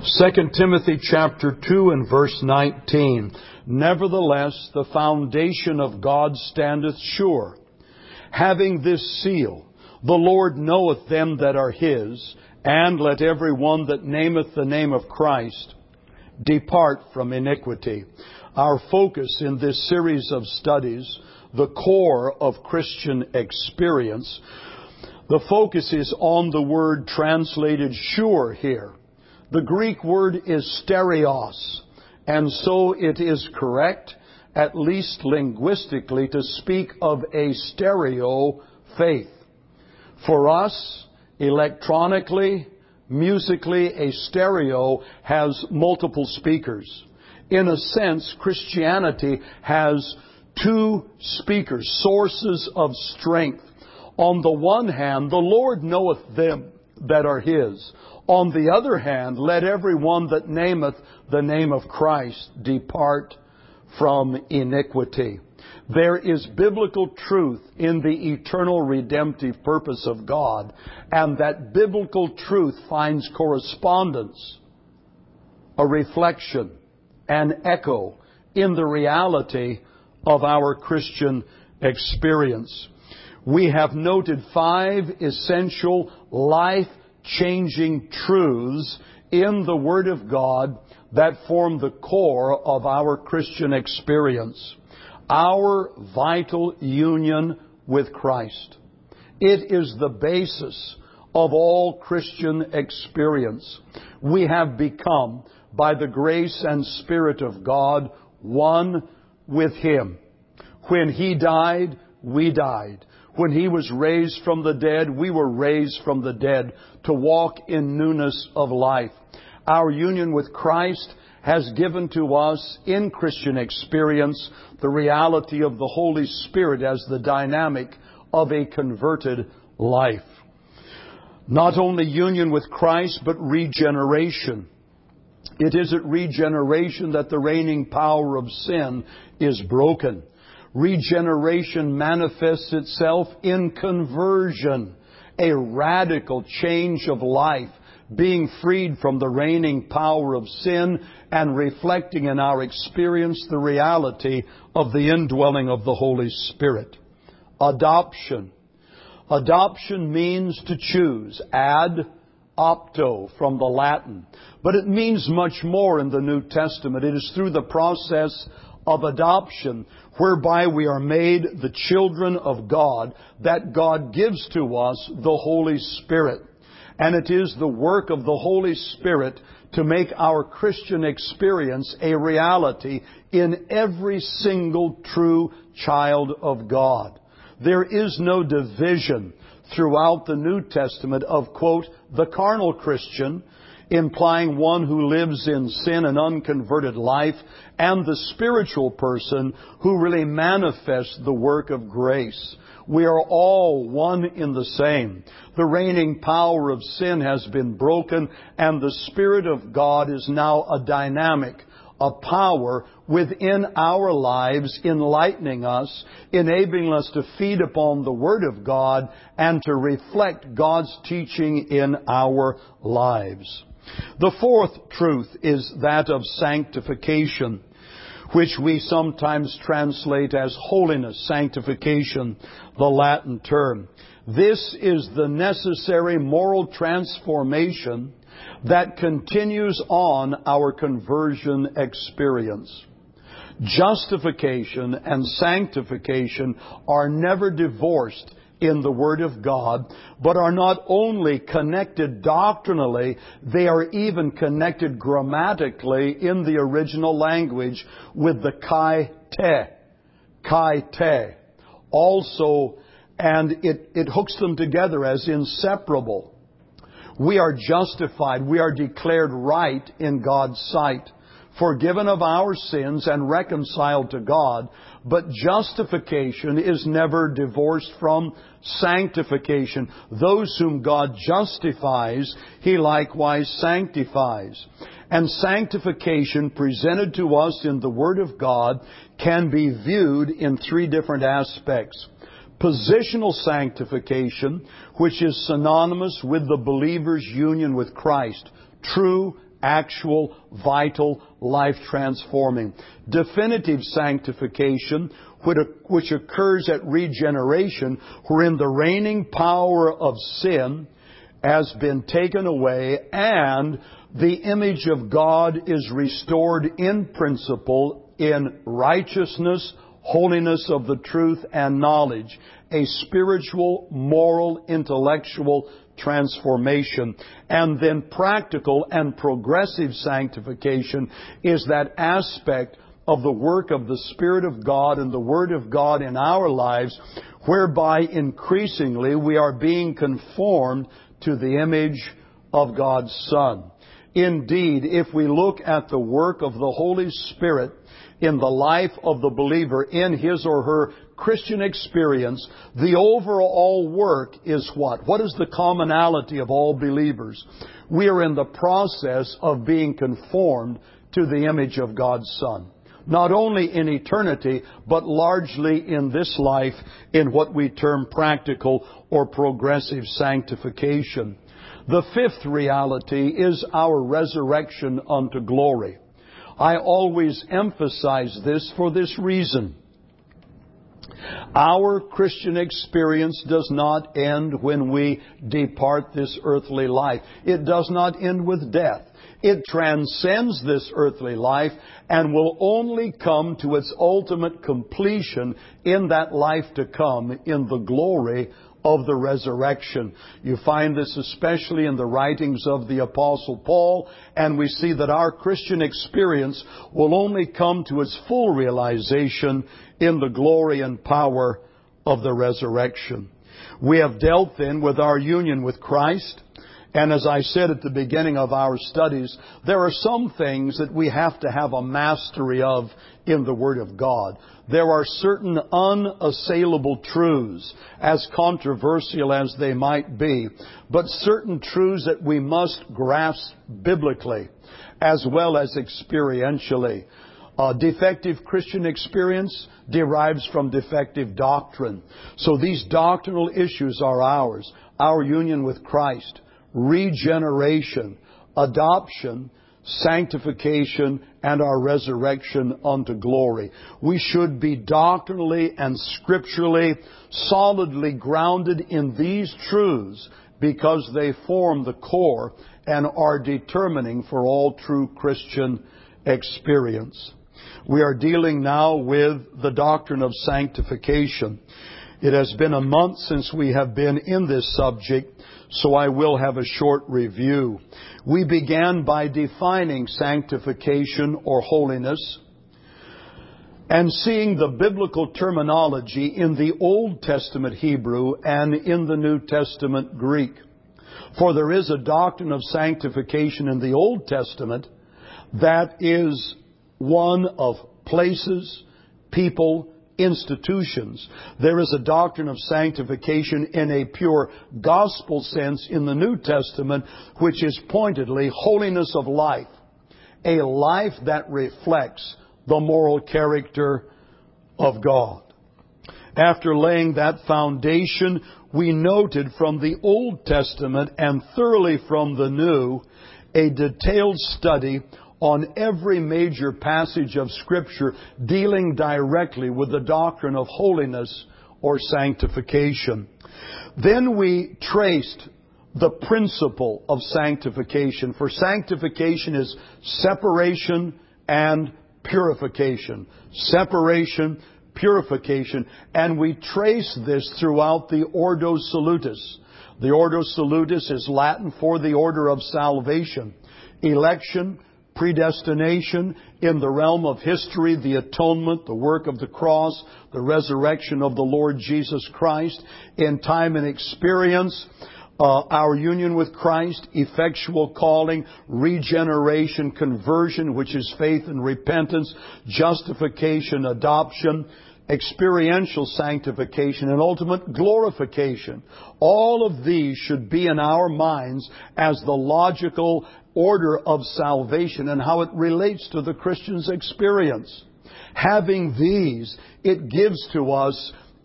2 Timothy chapter 2 and verse 19. Nevertheless, the foundation of God standeth sure, having this seal, the Lord knoweth them that are His, and let every one that nameth the name of Christ depart from iniquity. Our focus in this series of studies, the core of Christian experience, the focus is on the word translated sure here. The Greek word is stereos, and so it is correct, at least linguistically, to speak of a stereo faith. For us, electronically, musically, a stereo has multiple speakers. In a sense, Christianity has two speakers, sources of strength. On the one hand, the Lord knoweth them that are His. On the other hand, let every one that nameth the name of Christ depart from iniquity. There is biblical truth in the eternal redemptive purpose of God, and that biblical truth finds correspondence, a reflection, an echo in the reality of our Christian experience. We have noted 5 essential life-changing truths in the Word of God that form the core of our Christian experience. Our vital union with Christ. It is the basis of all Christian experience. We have become, by the grace and Spirit of God, one with Him. When He died, we died. When He was raised from the dead, we were raised from the dead to walk in newness of life. Our union with Christ has given to us in Christian experience the reality of the Holy Spirit as the dynamic of a converted life. Not only union with Christ, but regeneration. It is at regeneration that the reigning power of sin is broken. Regeneration manifests itself in conversion, a radical change of life, being freed from the reigning power of sin and reflecting in our experience the reality of the indwelling of the Holy Spirit. Adoption. Adoption means to choose. Ad opto from the Latin. But it means much more in the New Testament. It is through the process of adoption whereby we are made the children of God that God gives to us the Holy Spirit. And it is the work of the Holy Spirit to make our Christian experience a reality in every single true child of God. There is no division throughout the New Testament of, quote, the carnal Christian, implying one who lives in sin and unconverted life, and the spiritual person who really manifests the work of grace. We are all one in the same. The reigning power of sin has been broken, and the Spirit of God is now a dynamic, a power within our lives, enlightening us, enabling us to feed upon the Word of God and to reflect God's teaching in our lives. The fourth truth is that of sanctification, which we sometimes translate as holiness, sanctification, the Latin term. This is the necessary moral transformation that continues on our conversion experience. Justification and sanctification are never divorced in the Word of God, but are not only connected doctrinally, they are even connected grammatically in the original language with the kai te. Also, and it hooks them together as inseparable. We are justified, we are declared right in God's sight, forgiven of our sins and reconciled to God, but justification is never divorced from sanctification. Those whom God justifies, He likewise sanctifies. And sanctification presented to us in the Word of God can be viewed in 3 different aspects. Positional sanctification, which is synonymous with the believer's union with Christ, true actual, vital, life-transforming. Definitive sanctification, which occurs at regeneration, wherein the reigning power of sin has been taken away and the image of God is restored in principle in righteousness, holiness of the truth, and knowledge. A spiritual, moral, intellectual transformation. And then practical and progressive sanctification is that aspect of the work of the Spirit of God and the Word of God in our lives, whereby increasingly we are being conformed to the image of God's Son. Indeed, if we look at the work of the Holy Spirit in the life of the believer in his or her Christian experience, the overall work is what? What is the commonality of all believers? We are in the process of being conformed to the image of God's Son. Not only in eternity, but largely in this life in what we term practical or progressive sanctification. The fifth reality is our resurrection unto glory. I always emphasize this for this reason. Our Christian experience does not end when we depart this earthly life. It does not end with death. It transcends this earthly life and will only come to its ultimate completion in that life to come, in the glory of the resurrection. You find this especially in the writings of the Apostle Paul, and we see that our Christian experience will only come to its full realization in the glory and power of the resurrection. We have dealt then with our union with Christ. And as I said at the beginning of our studies, there are some things that we have to have a mastery of in the Word of God. There are certain unassailable truths, as controversial as they might be, but certain truths that we must grasp biblically as well as experientially. Defective Christian experience derives from defective doctrine. So these doctrinal issues are ours. Our union with Christ, regeneration, adoption, sanctification, and our resurrection unto glory. We should be doctrinally and scripturally solidly grounded in these truths because they form the core and are determining for all true Christian experience. We are dealing now with the doctrine of sanctification. It has been a month since we have been in this subject, so I will have a short review. We began by defining sanctification or holiness and seeing the biblical terminology in the Old Testament Hebrew and in the New Testament Greek. For there is a doctrine of sanctification in the Old Testament that is one of places, people, institutions. There is a doctrine of sanctification in a pure gospel sense in the New Testament, which is pointedly holiness of life, a life that reflects the moral character of God. After laying that foundation, we noted from the Old Testament and thoroughly from the New a detailed study on every major passage of Scripture dealing directly with the doctrine of holiness or sanctification. Then we traced the principle of sanctification. For sanctification is separation and purification. Separation, purification. And we trace this throughout the Ordo Salutis. The Ordo Salutis is Latin for the order of salvation. Election, predestination, in the realm of history, the atonement, the work of the cross, the resurrection of the Lord Jesus Christ. In time and experience, our union with Christ, effectual calling, regeneration, conversion, which is faith and repentance, justification, adoption, experiential sanctification, and ultimate glorification. All of these should be in our minds as the logical order of salvation and how it relates to the Christian's experience. Having these, it gives to us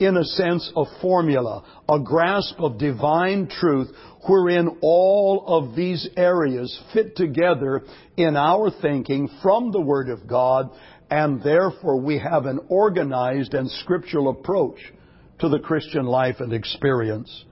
in a sense, a formula, a grasp of divine truth wherein all of these areas fit together in our thinking from the Word of God, and therefore we have an organized and scriptural approach to the Christian life and experience.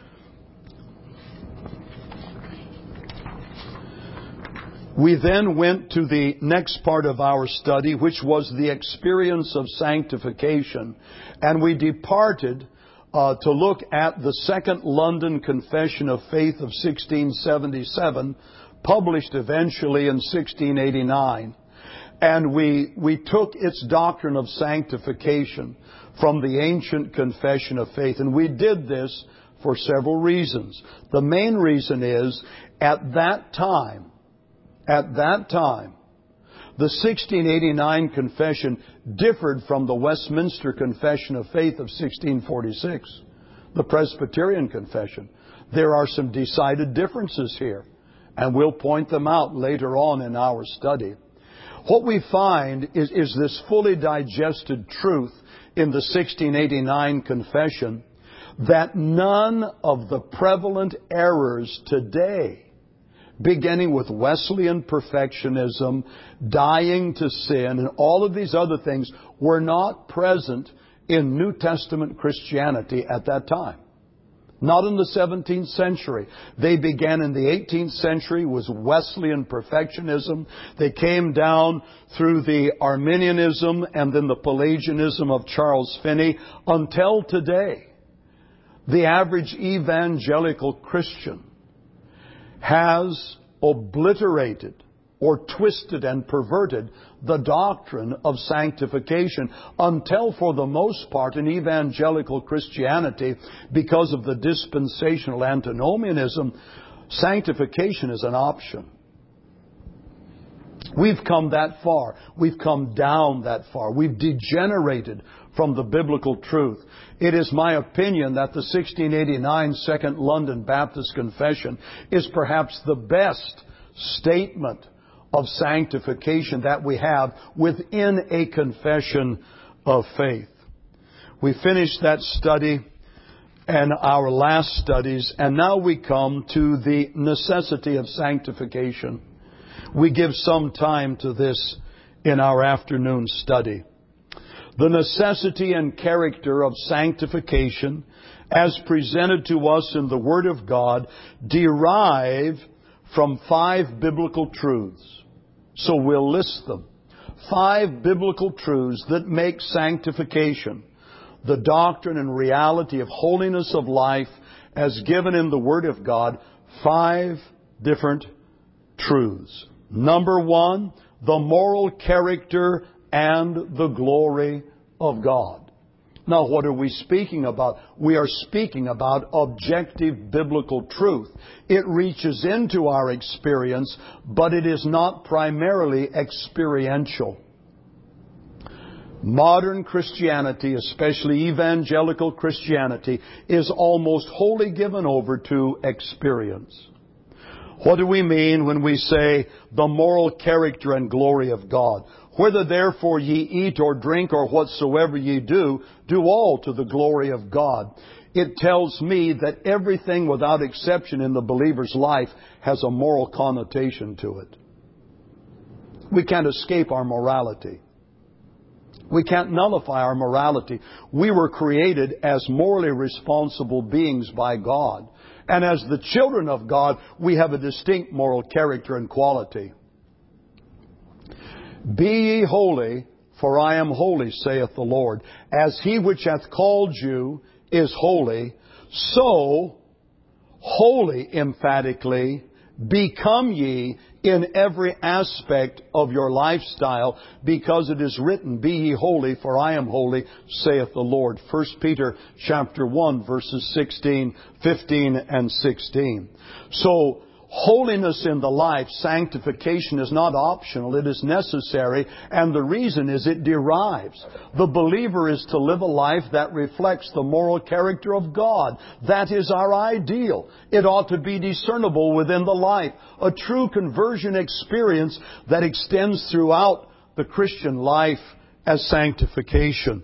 We then went to the next part of our study, which was the experience of sanctification. And we departed to look at the Second London Confession of Faith of 1677, published eventually in 1689. And we took its doctrine of sanctification from the ancient Confession of Faith. And we did this for several reasons. The main reason is, at that time, the 1689 Confession differed from the Westminster Confession of Faith of 1646, the Presbyterian Confession. There are some decided differences here, and we'll point them out later on in our study. What we find is this fully digested truth in the 1689 Confession that none of the prevalent errors today, beginning with Wesleyan perfectionism, dying to sin, and all of these other things, were not present in New Testament Christianity at that time. Not in the 17th century. They began in the 18th century with Wesleyan perfectionism. They came down through the Arminianism and then the Pelagianism of Charles Finney until today. The average evangelical Christian has obliterated or twisted and perverted the doctrine of sanctification until, for the most part, in evangelical Christianity, because of the dispensational antinomianism, sanctification is an option. We've come that far. We've come down that far. We've degenerated from the biblical truth. It is my opinion that the 1689 Second London Baptist Confession is perhaps the best statement of sanctification that we have within a confession of faith. We finished that study and our last studies, and now we come to the necessity of sanctification. We give some time to this in our afternoon study. The necessity and character of sanctification, as presented to us in the Word of God, derive from 5 biblical truths. So we'll list them. 5 biblical truths that make sanctification, the doctrine and reality of holiness of life as given in the Word of God, 5 different truths. Number 1, the moral character and the glory of God. Now, what are we speaking about? We are speaking about objective biblical truth. It reaches into our experience, but it is not primarily experiential. Modern Christianity, especially evangelical Christianity, is almost wholly given over to experience. What do we mean when we say the moral character and glory of God? Whether therefore ye eat or drink or whatsoever ye do, do all to the glory of God. It tells me that everything without exception in the believer's life has a moral connotation to it. We can't escape our morality. We can't nullify our morality. We were created as morally responsible beings by God. And as the children of God, we have a distinct moral character and quality. Be ye holy, for I am holy, saith the Lord. As he which hath called you is holy, so holy, emphatically, become ye in every aspect of your lifestyle, because it is written, Be ye holy, for I am holy, saith the Lord. 1 Peter chapter 1, verses 15 and 16. So, holiness in the life, sanctification, is not optional. It is necessary. And the reason is it derives. The believer is to live a life that reflects the moral character of God. That is our ideal. It ought to be discernible within the life. A true conversion experience that extends throughout the Christian life as sanctification.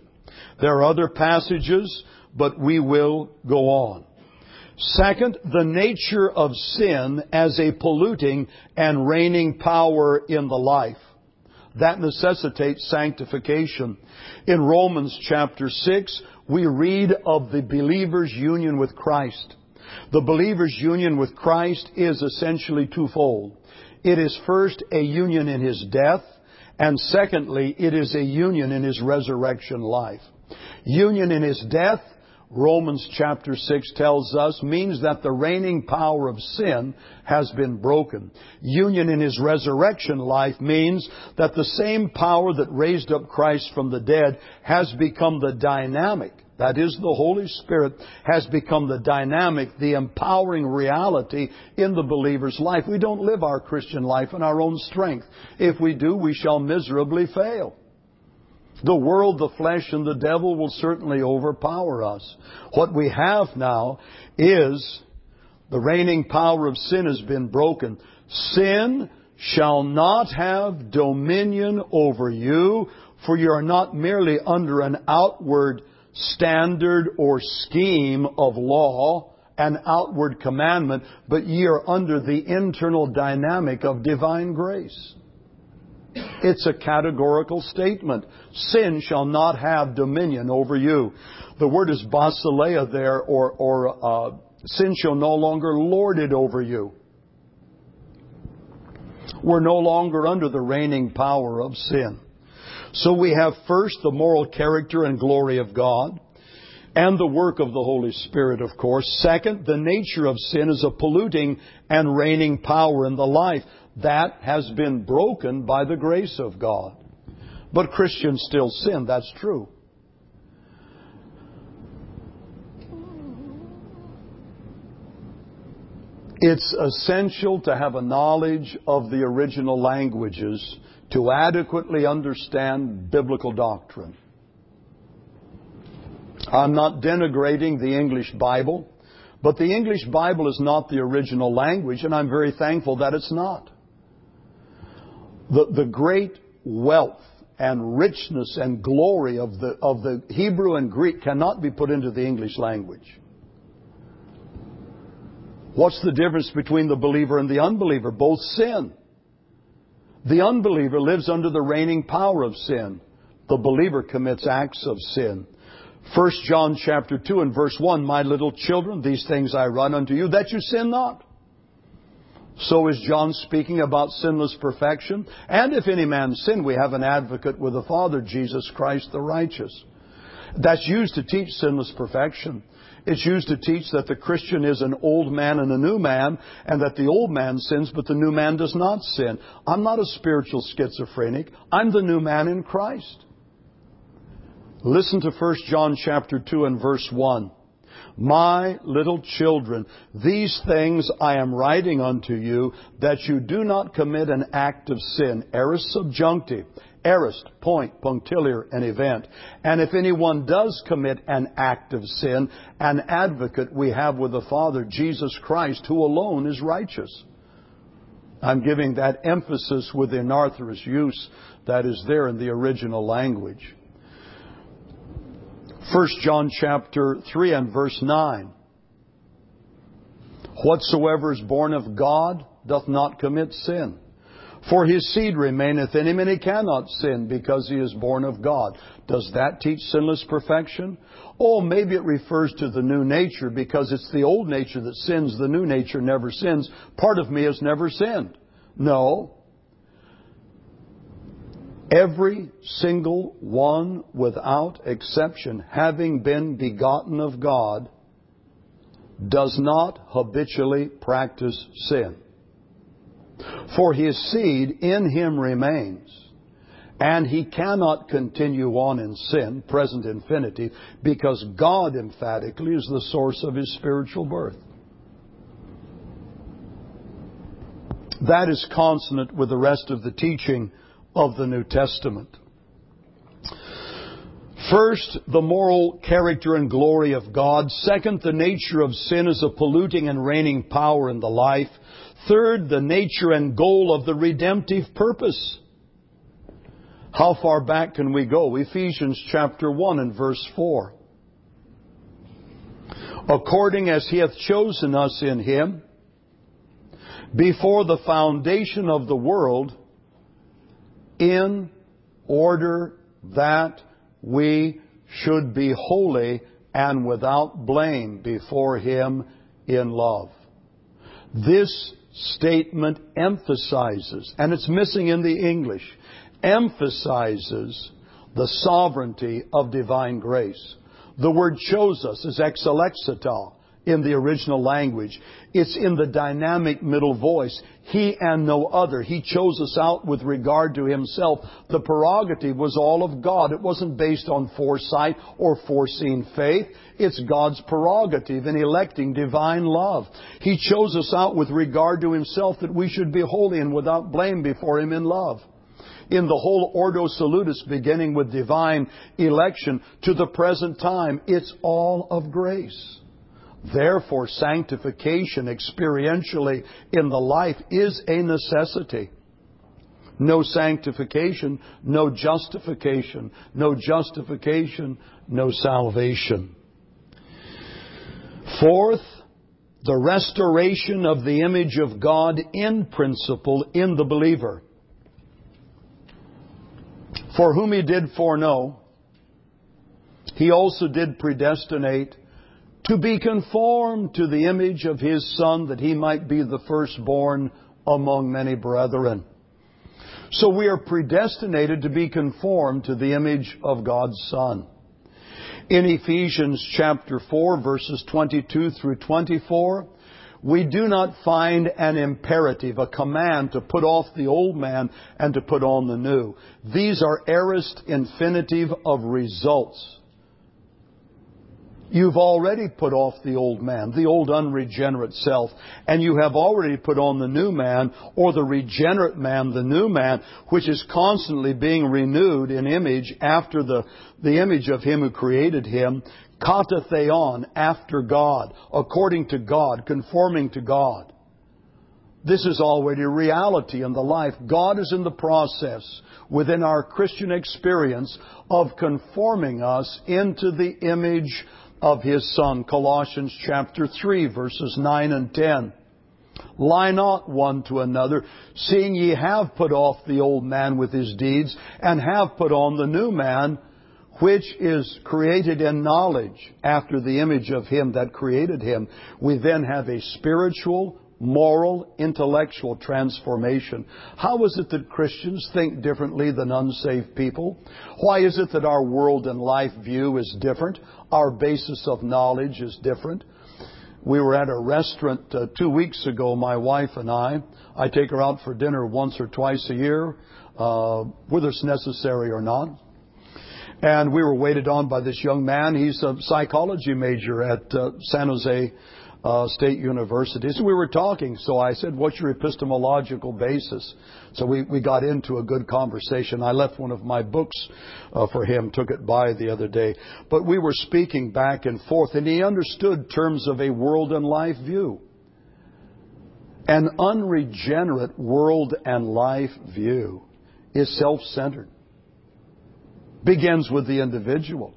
There are other passages, but we will go on. Second, the nature of sin as a polluting and reigning power in the life. That necessitates sanctification. In Romans chapter 6, we read of the believer's union with Christ. The believer's union with Christ is essentially twofold. It is first a union in His death, and secondly, it is a union in His resurrection life. Union in His death, Romans chapter 6 tells us, means that the reigning power of sin has been broken. Union in His resurrection life means that the same power that raised up Christ from the dead has become the dynamic. That is, the Holy Spirit has become the dynamic, the empowering reality in the believer's life. We don't live our Christian life in our own strength. If we do, we shall miserably fail. The world, the flesh, and the devil will certainly overpower us. What we have now is the reigning power of sin has been broken. Sin shall not have dominion over you, for you are not merely under an outward standard or scheme of law, an outward commandment, but ye are under the internal dynamic of divine grace. It's a categorical statement. Sin shall not have dominion over you. The word is basileia there, or sin shall no longer lord it over you. We're no longer under the reigning power of sin. So we have first the moral character and glory of God, and the work of the Holy Spirit, of course. Second, the nature of sin is a polluting and reigning power in the life. That has been broken by the grace of God. But Christians still sin, that's true. It's essential to have a knowledge of the original languages to adequately understand biblical doctrine. I'm not denigrating the English Bible, but the English Bible is not the original language, and I'm very thankful that it's not. The great wealth and richness and glory of the Hebrew and Greek cannot be put into the English language. What's the difference between the believer and the unbeliever? Both sin. The unbeliever lives under the reigning power of sin. The believer commits acts of sin. 1 John chapter 2 and verse 1, my little children, these things I write unto you, that you sin not. So is John speaking about sinless perfection. And if any man sin, we have an advocate with the Father, Jesus Christ the righteous. That's used to teach sinless perfection. It's used to teach that the Christian is an old man and a new man, and that the old man sins, but the new man does not sin. I'm not a spiritual schizophrenic. I'm the new man in Christ. Listen to 1 John chapter 2 and verse 1. My little children, these things I am writing unto you, that you do not commit an act of sin. Aorist subjunctive. Aorist, point, punctiliar, an event. And if anyone does commit an act of sin, an advocate we have with the Father, Jesus Christ, who alone is righteous. I'm giving that emphasis with the anarthrous use that is there in the original language. 1 John chapter 3 and verse 9. Whatsoever is born of God doth not commit sin. For his seed remaineth in him, and he cannot sin, because he is born of God. Does that teach sinless perfection? Oh, maybe it refers to the new nature, because it's the old nature that sins. The new nature never sins. Part of me has never sinned. No. Every single one, without exception, having been begotten of God, does not habitually practice sin. For his seed in him remains, and he cannot continue on in sin, present infinitive, because God emphatically is the source of his spiritual birth. That is consonant with the rest of the teaching of the New Testament. First, the moral character and glory of God. Second, the nature of sin as a polluting and reigning power in the life. Third, the nature and goal of the redemptive purpose. How far back can we go? Ephesians chapter 1 and verse 4. According as He hath chosen us in Him, before the foundation of the world, in order that we should be holy and without blame before Him in love. This statement emphasizes, and it's missing in the English, emphasizes the sovereignty of divine grace. The word chose us is exelexita in the original language. It's in the dynamic middle voice. He and no other. He chose us out with regard to Himself. The prerogative was all of God. It wasn't based on foresight or foreseen faith. It's God's prerogative in electing divine love. He chose us out with regard to Himself that we should be holy and without blame before Him in love. In the whole Ordo Salutis, beginning with divine election to the present time, it's all of grace. Therefore, sanctification experientially in the life is a necessity. No sanctification, no justification. No justification, no salvation. Fourth, the restoration of the image of God in principle in the believer. For whom He did foreknow, He also did predestinate to be conformed to the image of His Son, that He might be the firstborn among many brethren. So we are predestinated to be conformed to the image of God's Son. In Ephesians chapter 4, verses 22 through 24, we do not find an imperative, a command to put off the old man and to put on the new. These are aorist infinitive of results. You've already put off the old man, the old unregenerate self, and you have already put on the new man, or the regenerate man, the new man, which is constantly being renewed in image after the image of Him who created him, katatheon, after God, according to God, conforming to God. This is already reality in the life. God is in the process within our Christian experience of conforming us into the image of His Son. Colossians chapter 3, verses 9 and 10. Lie not one to another, seeing ye have put off the old man with his deeds, and have put on the new man, which is created in knowledge after the image of Him that created him. We then have a spiritual, moral, intellectual transformation. How is it that Christians think differently than unsaved people? Why is it that our world and life view is different? Our basis of knowledge is different. We were at a restaurant 2 weeks ago, my wife and I. I take her out for dinner once or twice a year, whether it's necessary or not. And we were waited on by this young man. He's a psychology major at San Jose State University. So we were talking. So I said, what's your epistemological basis? So we got into a good conversation. I left one of my books for him, took it by the other day. But we were speaking back and forth, and he understood terms of a world and life view. An unregenerate world and life view is self-centered. Begins with the individual.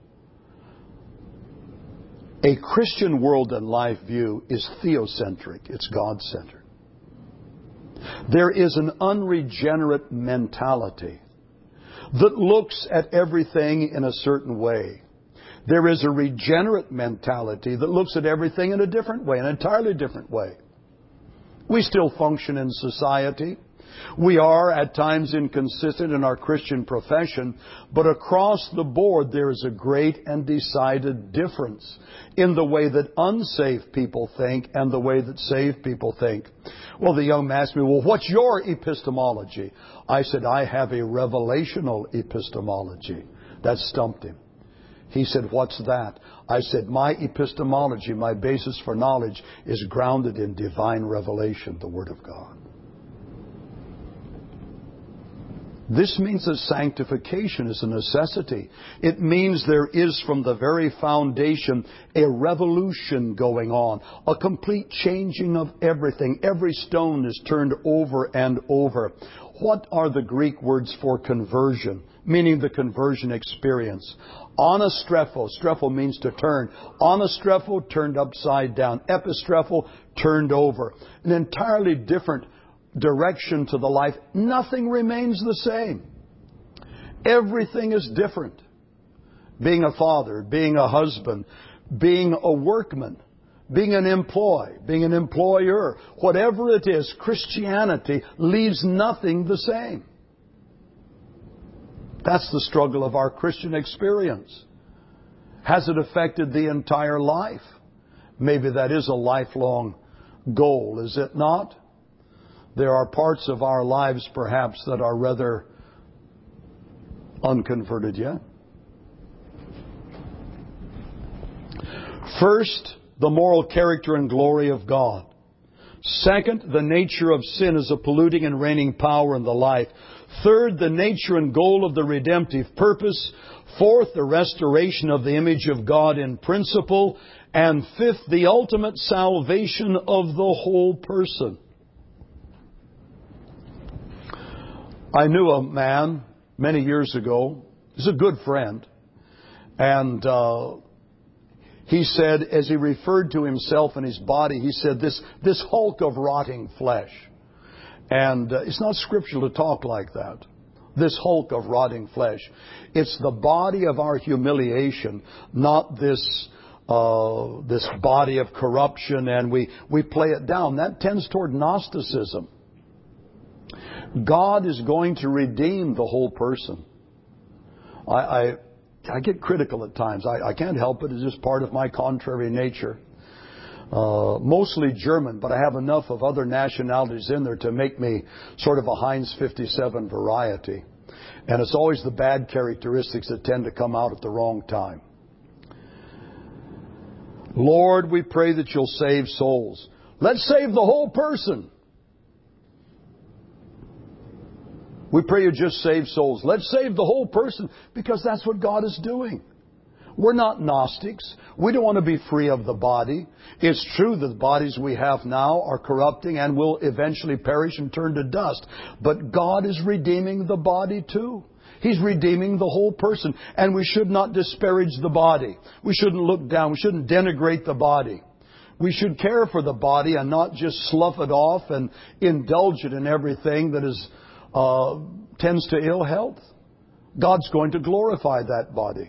A Christian world and life view is theocentric. It's God-centered. There is an unregenerate mentality that looks at everything in a certain way. There is a regenerate mentality that looks at everything in a different way, an entirely different way. We still function in society. We are at times inconsistent in our Christian profession, but across the board there is a great and decided difference in the way that unsaved people think and the way that saved people think. Well, the young man asked me, well, what's your epistemology? I said, I have a revelational epistemology. That stumped him. He said, what's that? I said, my epistemology, my basis for knowledge, is grounded in divine revelation, the Word of God. This means that sanctification is a necessity. It means there is from the very foundation a revolution going on, a complete changing of everything. Every stone is turned over and over. What are the Greek words for conversion? Meaning the conversion experience. Anastrepho. Strepho means to turn. Anastrepho, turned upside down. Epistrepho, turned over. An entirely different direction to the life. Nothing remains the same. Everything is different. Being a father, being a husband, being a workman, being an employee, being an employer, whatever it is, Christianity leaves nothing the same. That's the struggle of our Christian experience. Has it affected the entire life? Maybe that is a lifelong goal, is it not? There are parts of our lives, perhaps, that are rather unconverted yet. First, the moral character and glory of God. Second, the nature of sin as a polluting and reigning power in the life. Third, the nature and goal of the redemptive purpose. Fourth, the restoration of the image of God in principle. And fifth, the ultimate salvation of the whole person. I knew a man many years ago. He's a good friend. And he said, as he referred to himself and his body, he said, this hulk of rotting flesh. And it's not scriptural to talk like that. This hulk of rotting flesh. It's the body of our humiliation, not this body of corruption, and we play it down. That tends toward Gnosticism. God is going to redeem the whole person. I get critical at times. I can't help it. It's just part of my contrary nature. Mostly German, but I have enough of other nationalities in there to make me sort of a Heinz 57 variety. And it's always the bad characteristics that tend to come out at the wrong time. Lord, we pray that you'll save souls. Let's save the whole person. We pray you just save souls. Let's save the whole person, because that's what God is doing. We're not Gnostics. We don't want to be free of the body. It's true that the bodies we have now are corrupting and will eventually perish and turn to dust. But God is redeeming the body too. He's redeeming the whole person. And we should not disparage the body. We shouldn't look down. We shouldn't denigrate the body. We should care for the body and not just slough it off and indulge it in everything that tends to ill health. God's going to glorify that body.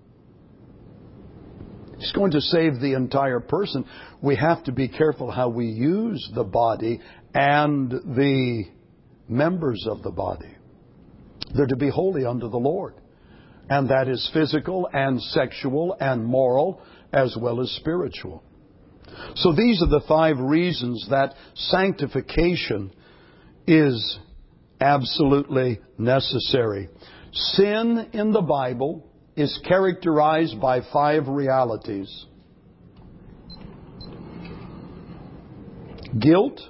He's going to save the entire person. We have to be careful how we use the body and the members of the body. They're to be holy unto the Lord. And that is physical and sexual and moral as well as spiritual. So these are the 5 reasons that sanctification is absolutely necessary. Sin in the Bible is characterized by 5 realities. Guilt,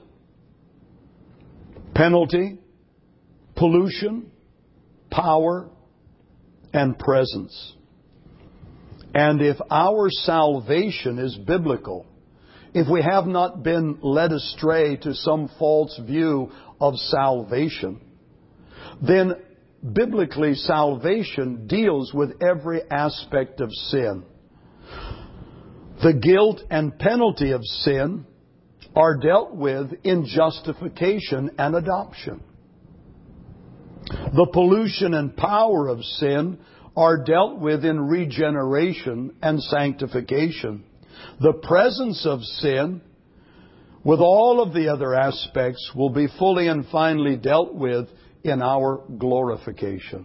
penalty, pollution, power, and presence. And if our salvation is biblical, if we have not been led astray to some false view of salvation, then biblically salvation deals with every aspect of sin. The guilt and penalty of sin are dealt with in justification and adoption. The pollution and power of sin are dealt with in regeneration and sanctification. The presence of sin, with all of the other aspects, will be fully and finally dealt with in our glorification.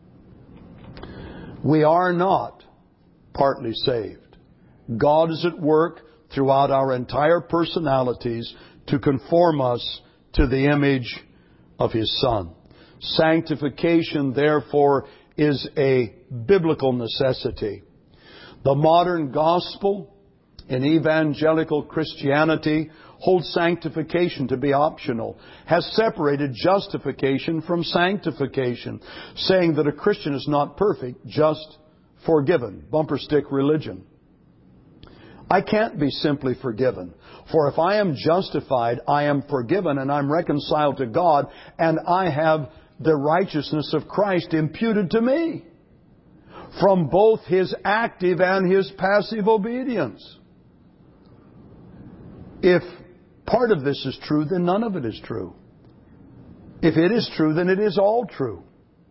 We are not partly saved. God is at work throughout our entire personalities to conform us to the image of His Son. Sanctification, therefore, is a biblical necessity. The modern gospel in evangelical Christianity holds sanctification to be optional, has separated justification from sanctification, saying that a Christian is not perfect, just forgiven. Bumper stick religion. I can't be simply forgiven. For if I am justified, I am forgiven and I'm reconciled to God, and I have the righteousness of Christ imputed to me from both His active and His passive obedience. If part of this is true, then none of it is true. If it is true, then it is all true.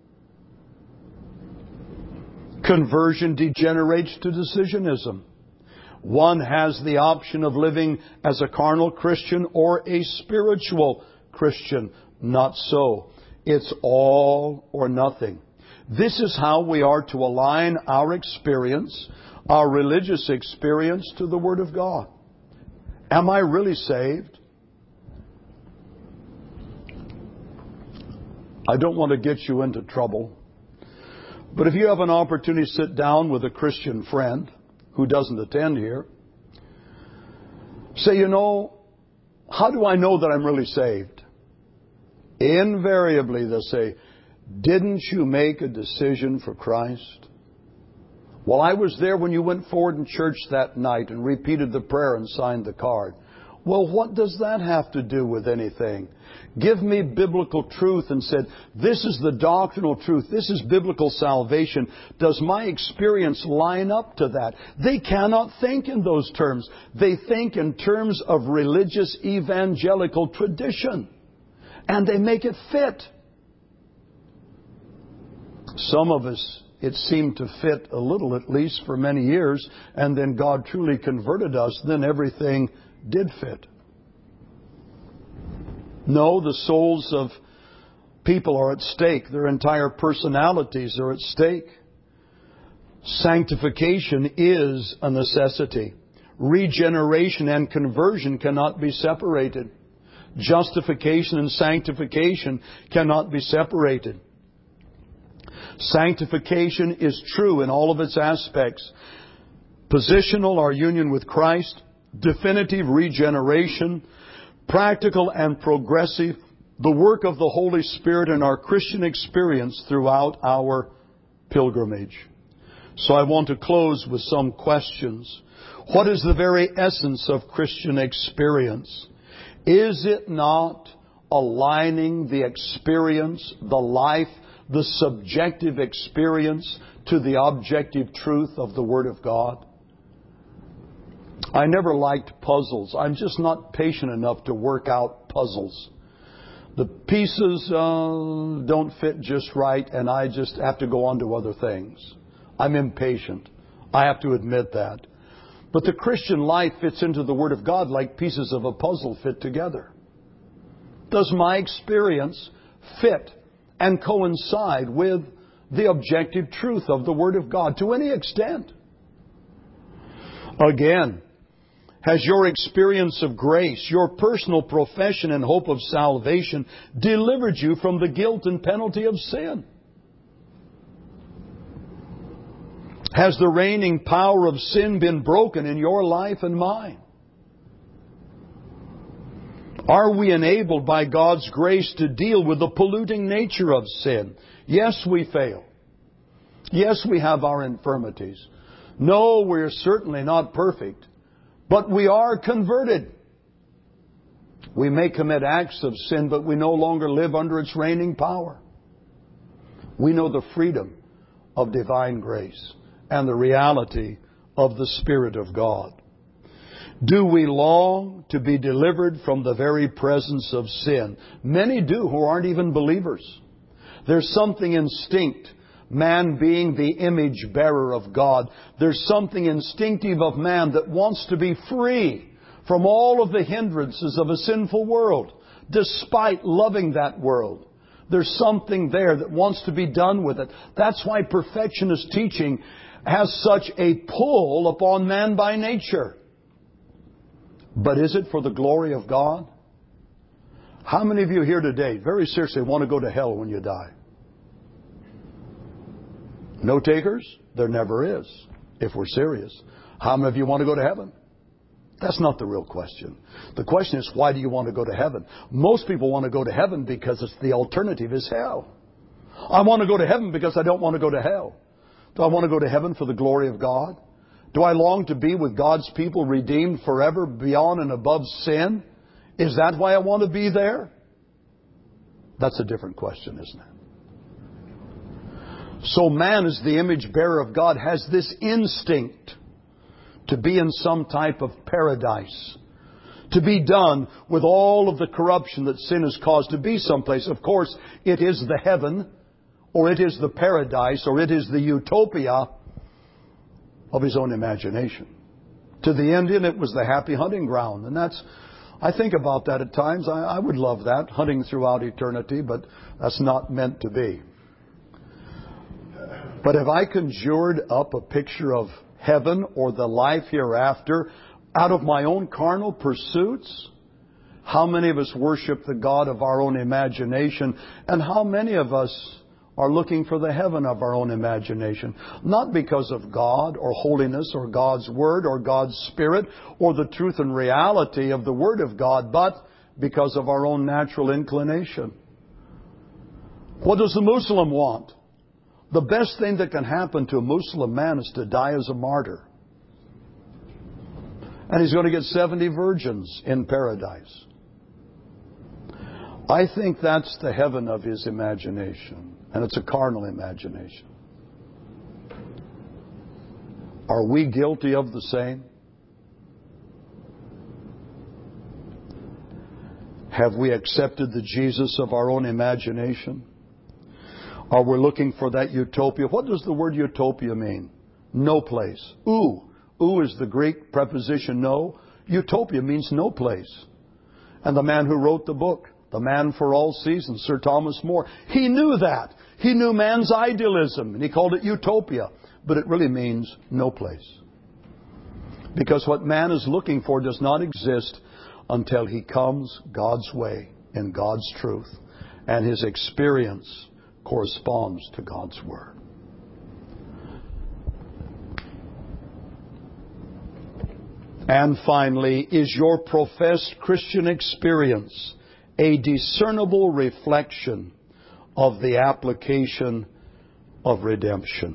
Conversion degenerates to decisionism. One has the option of living as a carnal Christian or a spiritual Christian. Not so. It's all or nothing. This is how we are to align our experience, our religious experience, to the Word of God. Am I really saved? I don't want to get you into trouble, but if you have an opportunity to sit down with a Christian friend who doesn't attend here, say, how do I know that I'm really saved? Invariably, they'll say, didn't you make a decision for Christ? Well, I was there when you went forward in church that night and repeated the prayer and signed the card. Well, what does that have to do with anything? Give me biblical truth and said, this is the doctrinal truth. This is biblical salvation. Does my experience line up to that? They cannot think in those terms. They think in terms of religious evangelical tradition. And they make it fit. Some of us, it seemed to fit a little, at least for many years, and then God truly converted us, then everything did fit. No, the souls of people are at stake. Their entire personalities are at stake. Sanctification is a necessity. Regeneration and conversion cannot be separated. Justification and sanctification cannot be separated. Sanctification is true in all of its aspects. Positional, our union with Christ. Definitive, regeneration. Practical and progressive, the work of the Holy Spirit in our Christian experience throughout our pilgrimage. So I want to close with some questions. What is the very essence of Christian experience? Is it not aligning the experience, the life, the subjective experience to the objective truth of the Word of God? I never liked puzzles. I'm just not patient enough to work out puzzles. The pieces don't fit just right, and I just have to go on to other things. I'm impatient. I have to admit that. But the Christian life fits into the Word of God like pieces of a puzzle fit together. Does my experience fit and coincide with the objective truth of the Word of God to any extent? Again, has your experience of grace, your personal profession and hope of salvation delivered you from the guilt and penalty of sin? Has the reigning power of sin been broken in your life and mine? Are we enabled by God's grace to deal with the polluting nature of sin? Yes, we fail. Yes, we have our infirmities. No, we're certainly not perfect. But we are converted. We may commit acts of sin, but we no longer live under its reigning power. We know the freedom of divine grace and the reality of the Spirit of God. Do we long to be delivered from the very presence of sin? Many do who aren't even believers. There's something instinct. Man being the image bearer of God, there's something instinctive of man that wants to be free from all of the hindrances of a sinful world, despite loving that world. There's something there that wants to be done with it. That's why perfectionist teaching has such a pull upon man by nature. But is it for the glory of God? How many of you here today, very seriously, want to go to hell when you die? No takers? There never is, if we're serious. How many of you want to go to heaven? That's not the real question. The question is, why do you want to go to heaven? Most people want to go to heaven because the alternative is hell. I want to go to heaven because I don't want to go to hell. Do I want to go to heaven for the glory of God? Do I long to be with God's people redeemed forever beyond and above sin? Is that why I want to be there? That's a different question, isn't it? So man, as the image bearer of God, has this instinct to be in some type of paradise, to be done with all of the corruption that sin has caused, to be someplace. Of course, it is the heaven, or it is the paradise, or it is the utopia of his own imagination. To the Indian, it was the happy hunting ground. And I think about that at times. I would love that, hunting throughout eternity, but that's not meant to be. But have I conjured up a picture of heaven or the life hereafter out of my own carnal pursuits? How many of us worship the God of our own imagination? And how many of us are looking for the heaven of our own imagination? Not because of God or holiness or God's Word or God's Spirit or the truth and reality of the Word of God, but because of our own natural inclination. What does the Muslim want? The best thing that can happen to a Muslim man is to die as a martyr. And he's going to get 70 virgins in paradise. I think that's the heaven of his imagination. And it's a carnal imagination. Are we guilty of the same? Have we accepted the Jesus of our own imagination? Are we looking for that utopia? What does the word utopia mean? No place. Ou. Ou is the Greek preposition no. Utopia means no place. And the man who wrote the book, The Man for All Seasons, Sir Thomas More, he knew that. He knew man's idealism, and he called it utopia. But it really means no place. Because what man is looking for does not exist until he comes God's way in God's truth, and his experience corresponds to God's Word. And finally, is your professed Christian experience a discernible reflection of the application of redemption?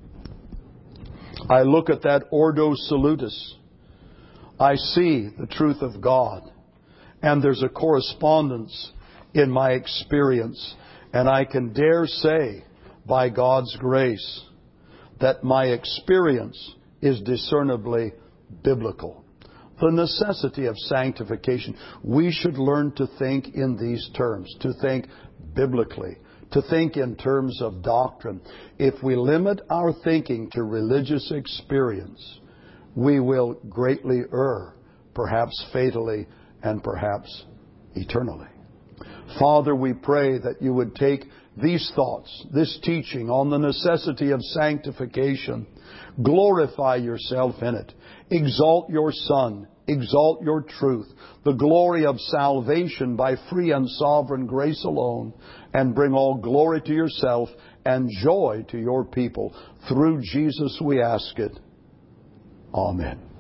I look at that Ordo Salutis. I see the truth of God. And there's a correspondence in my experience. And I can dare say, by God's grace, that my experience is discernibly biblical. The necessity of sanctification. We should learn to think in these terms, to think biblically, to think in terms of doctrine. If we limit our thinking to religious experience, we will greatly err, perhaps fatally and perhaps eternally. Father, we pray that you would take these thoughts, this teaching on the necessity of sanctification, glorify yourself in it, exalt your Son, exalt your truth, the glory of salvation by free and sovereign grace alone, and bring all glory to yourself and joy to your people. Through Jesus we ask it. Amen.